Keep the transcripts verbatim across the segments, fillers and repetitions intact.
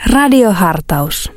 Radiohartaus.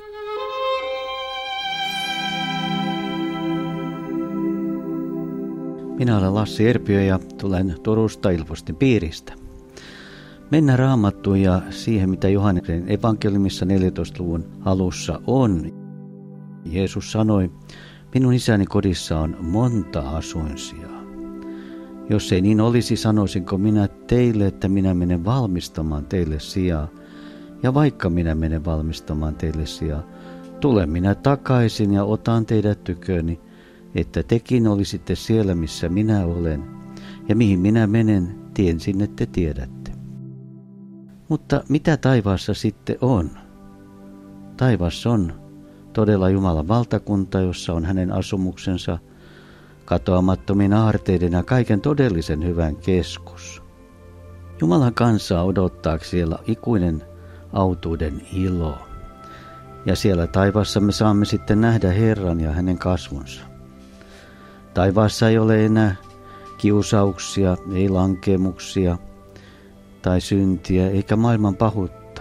Minä olen Lassi Erpiö ja tulen Turusta Ilpostin piiristä. Mennään Raamattuun ja siihen, mitä Johanneksen evankeliumissa neljäntoista luvun alussa on. Jeesus sanoi, minun isäni kodissa on monta asuinsijaa. Jos ei niin olisi, sanoisinko minä teille, että minä menen valmistamaan teille sijaa. Ja vaikka minä menen valmistamaan teille sijaa, tulen minä takaisin ja otan teidät tyköni, että tekin olisitte siellä, missä minä olen, ja mihin minä menen, tien sinne te tiedätte. Mutta mitä taivaassa sitten on? Taivas on todella Jumalan valtakunta, jossa on hänen asumuksensa, katoamattomien aarteiden ja kaiken todellisen hyvän keskus. Jumalan kansaa odottaa siellä ikuinen autuuden ilo. Ja siellä taivaassa me saamme sitten nähdä Herran ja hänen kasvonsa. Taivaassa ei ole enää kiusauksia, ei lankemuksia tai syntiä, eikä maailman pahuutta.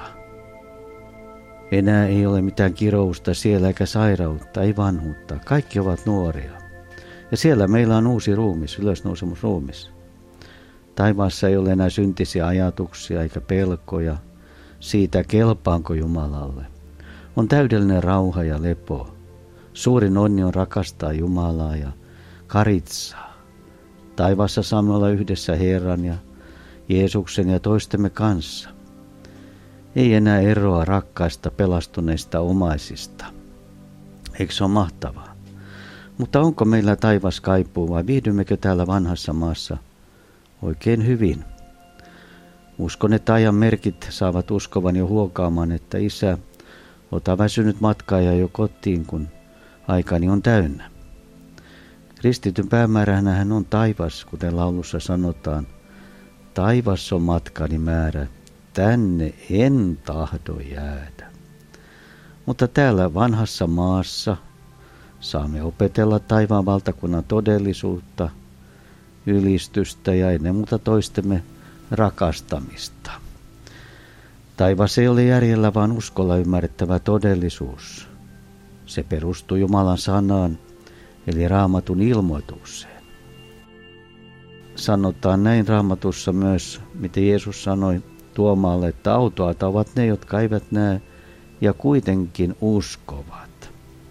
Enää ei ole mitään kirousta siellä eikä sairautta, ei vanhuutta. Kaikki ovat nuoria. Ja siellä meillä on uusi ruumis, ylösnousemusruumis. Taivaassa ei ole enää syntisiä ajatuksia eikä pelkoja siitä, kelpaanko Jumalalle. On täydellinen rauha ja lepo. Suurin onni on rakastaa Jumalaa ja karitsaa. Taivaassa saamme olla yhdessä Herran ja Jeesuksen ja toistemme kanssa. Ei enää eroa rakkaista pelastuneista omaisista. Eikö se ole mahtavaa? Mutta onko meillä taivas kaipuu vai viihdymmekö täällä vanhassa maassa oikein hyvin? Uskon, että ajan merkit saavat uskovan jo huokaamaan, että isä, ota väsynyt matkaaja jo kotiin, kun aikani on täynnä. Kristityn päämääränähän on taivas, kuten laulussa sanotaan. Taivas on matkani määrä, tänne en tahdo jäädä. Mutta täällä vanhassa maassa saamme opetella taivaan valtakunnan todellisuutta, ylistystä ja ennen muuta toistemme rakastamista. Taivas ei ole järjellä, vaan uskolla ymmärrettävä todellisuus. Se perustuu Jumalan sanaan, eli Raamatun ilmoitukseen. Sanotaan näin Raamatussa myös, miten Jeesus sanoi Tuomaalle, että autuaita ovat ne, jotka eivät näe ja kuitenkin uskovat.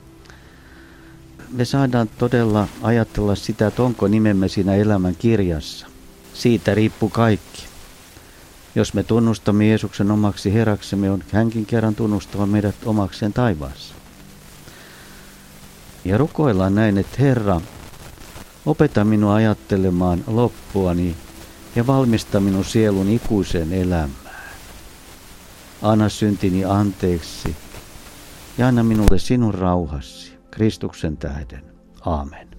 Me saadaan todella ajatella sitä, että onko nimemme siinä elämän kirjassa. Siitä riippuu kaikki. Jos me tunnustamme Jeesuksen omaksi Herraksemme, on hänkin kerran tunnustava meidät omakseen taivaassa. Ja rukoillaan näin, että Herra, opeta minua ajattelemaan loppuani ja valmista minun sielun ikuiseen elämään. Anna syntini anteeksi ja anna minulle sinun rauhasi, Kristuksen tähden. Aamen.